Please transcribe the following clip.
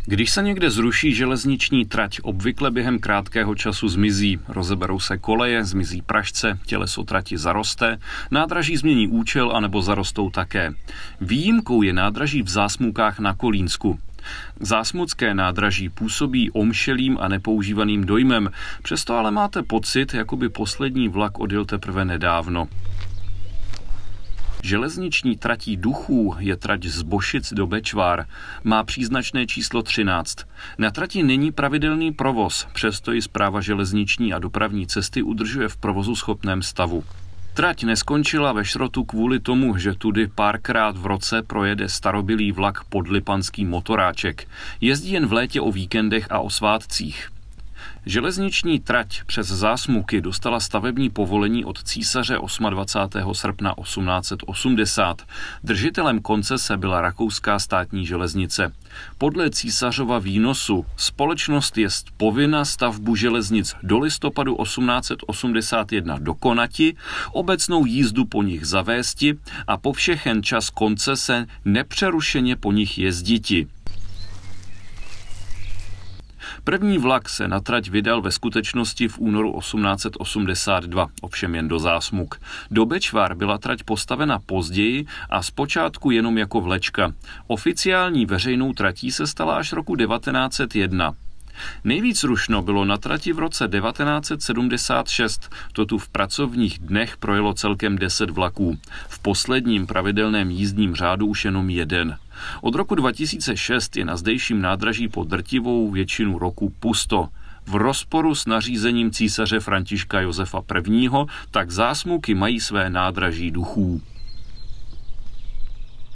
Když se někde zruší železniční trať, obvykle během krátkého času zmizí. Rozeberou se koleje, zmizí pražce, těleso trati zaroste, nádraží změní účel anebo zarostou také. Výjimkou je nádraží v Zásmukách na Kolínsku. Zásmucké nádraží působí omšelým a nepoužívaným dojmem, přesto ale máte pocit, jako by poslední vlak odjel teprve nedávno. Železniční tratí Duchů je trať z Bošic do Bečvár. Má příznačné číslo 13. Na trati není pravidelný provoz, přesto ji Správa železniční a dopravní cesty udržuje v provozu schopném stavu. Trať neskončila ve šrotu kvůli tomu, že tudy párkrát v roce projede starobylý vlak podlipanský motoráček. Jezdí jen v létě o víkendech a o svátcích. Železniční trať přes Zásmuky dostala stavební povolení od císaře 28. srpna 1880. Držitelem koncese byla Rakouská státní železnice. Podle císařova výnosu společnost jest povinna stavbu železnic do listopadu 1881 dokonati, obecnou jízdu po nich zavésti a po všechen čas koncese nepřerušeně po nich jezditi. První vlak se na trať vydal ve skutečnosti v únoru 1882, ovšem jen do Zásmuk. Do Bečvár byla trať postavena později a zpočátku jenom jako vlečka. Oficiální veřejnou tratí se stala až roku 1901. Nejvíc rušno bylo na trati v roce 1976, to tu v pracovních dnech projelo celkem 10 vlaků. V posledním pravidelném jízdním řádu už jenom jeden. Od roku 2006 je na zdejším nádraží po drtivou většinu roku pusto. V rozporu s nařízením císaře Františka Josefa I. tak Zásmuky mají své nádraží Duchů.